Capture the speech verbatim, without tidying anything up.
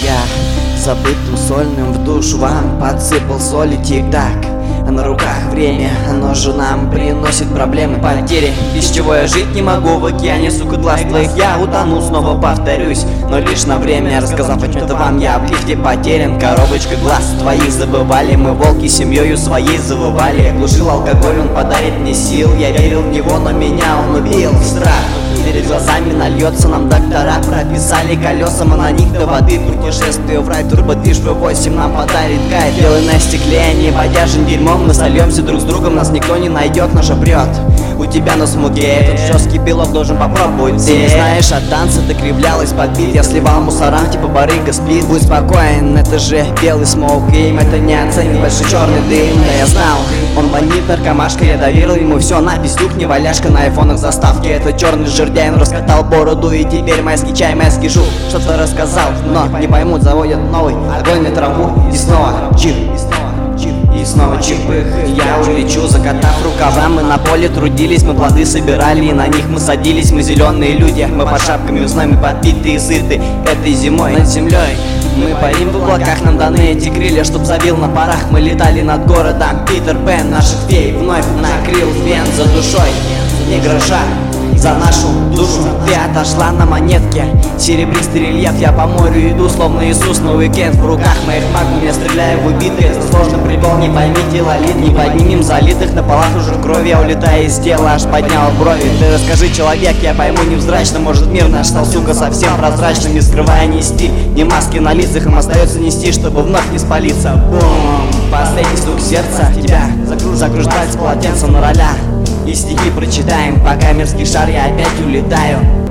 я забытым сольным в душу вам подсыпал соли тик-так. А на руках время, оно же нам приносит проблемы, потери. Без чего я жить не могу в океане, сука, глаз твоих я утону, снова повторюсь, но лишь на время. Рассказав о чем-то вам, я в лифте потерян. Коробочка глаз твоих забывали, мы волки семьёю своей завывали. Я глушил алкоголь, он подарит мне сил, я верил в него, но меня он убил. Страх перед глазами нальется, нам доктора прописали колеса, мы на них до воды. Путешествие в рай, турбодвиж вэ восемь нам подарит кайф. Белый на стекле, а не бодяжен дерьмом. Мы сольемся друг с другом, нас никто не найдет, наш прет. У тебя на смуге этот жесткий пилот должен попробовать. Ты не знаешь, от танца ты кривлялась под бит. Я сливал мусорам, типа барыга сплит. Будь спокоен, это же белый смоук, им это не оценит большой черный дым. Да я знал, он бандит, наркомашка, я доверил ему все на пиздюк, не валяшка на айфонах заставки. Это черный жердяй, он раскатал бороду, и теперь майский чай, майский жук что-то рассказал, но не поймут, заводят новый огонь на траву. И снова чип, и снова чипых, я улечу, закатав рукава. Мы на поле трудились, мы плоды собирали, и на них мы садились. Мы зеленые люди, мы под шапками весной, мы подпитые и сыты этой зимой над землей. Мы парим в облаках, нам даны эти крылья, чтоб забил на парах. Мы летали над городом, Питер Пен наших фей вновь накрыл фен. За душой не гроша, за нашу душу ты отошла на монетке. Серебристый рельеф, я по морю иду, словно Иисус на уикенд. В руках моих магов я стреляю в убитые. Это сложный прикол, не поймите, лолит. Не поднимем залитых, на полах уже крови. Я улетаю из тела, аж поднял брови. Ты расскажи, человек, я пойму невзрачно. Может мир наш стал, сука, совсем прозрачным, не скрывая ни стиль, ни маски на лицах. Им остается нести, чтобы вновь не спалиться. Бум, последний стук сердца, тебя закруждается полотенце на роля. И стихи прочитаем, пока мирский шар я опять улетаю.